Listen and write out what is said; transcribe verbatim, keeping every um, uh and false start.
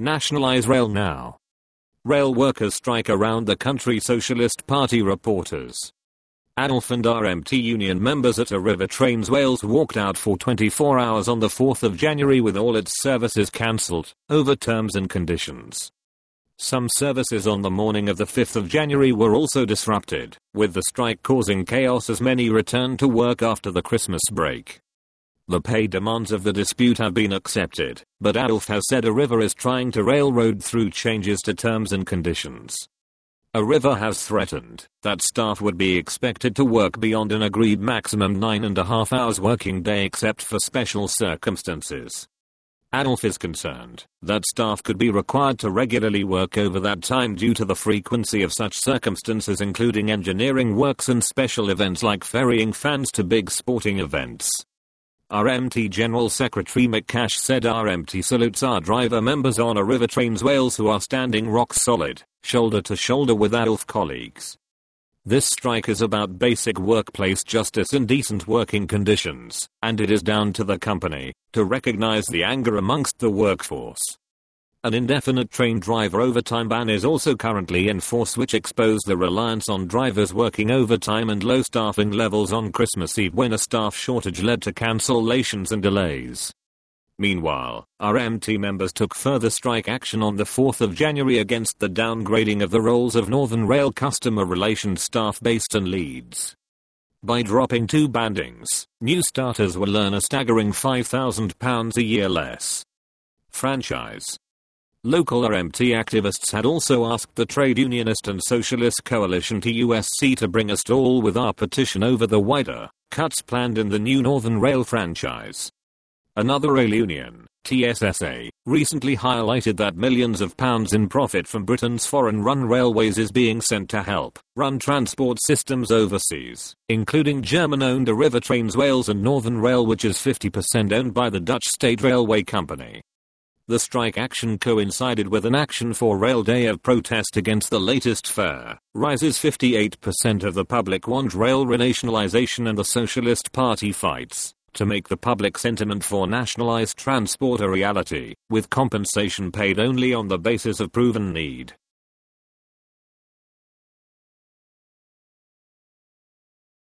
Nationalize rail now. Rail workers strike around the country, Socialist Party reporters. Adolf and R M T union members at a River Trains Wales walked out for twenty-four hours on the fourth of January with all its services cancelled, over terms and conditions. Some services on the morning of the fifth of January were also disrupted, with the strike causing chaos as many returned to work after the Christmas break. The pay demands of the dispute have been accepted, but Adolf has said Arriva is trying to railroad through changes to terms and conditions. Arriva has threatened that staff would be expected to work beyond an agreed maximum nine and a half hours working day except for special circumstances. Adolf is concerned that staff could be required to regularly work over that time due to the frequency of such circumstances, including engineering works and special events like ferrying fans to big sporting events. R M T General Secretary Mick Cash said R M T salutes our driver members on Arriva Trains Wales who are standing rock solid, shoulder to shoulder with Adolf colleagues. This strike is about basic workplace justice and decent working conditions, and it is down to the company to recognize the anger amongst the workforce. An indefinite train driver overtime ban is also currently in force, which exposed the reliance on drivers working overtime and low staffing levels on Christmas Eve when a staff shortage led to cancellations and delays. Meanwhile, R M T members took further strike action on the fourth of January against the downgrading of the roles of Northern Rail customer relations staff based in Leeds. By dropping two bandings, new starters will earn a staggering five thousand pounds a year less. Franchise. Local R M T activists had also asked the Trade Unionist and Socialist Coalition to U S C to bring a stall with our petition over the wider cuts planned in the new Northern Rail franchise. Another rail union, T S S A, recently highlighted that millions of pounds in profit from Britain's foreign-run railways is being sent to help run transport systems overseas, including German-owned Arriva Trains Wales and Northern Rail, which is fifty percent owned by the Dutch State Railway Company. The strike action coincided with an Action for Rail Day of protest against the latest fare rises. fifty-eight percent of the public want rail renationalisation, and the Socialist Party fights to make the public sentiment for nationalised transport a reality, with compensation paid only on the basis of proven need.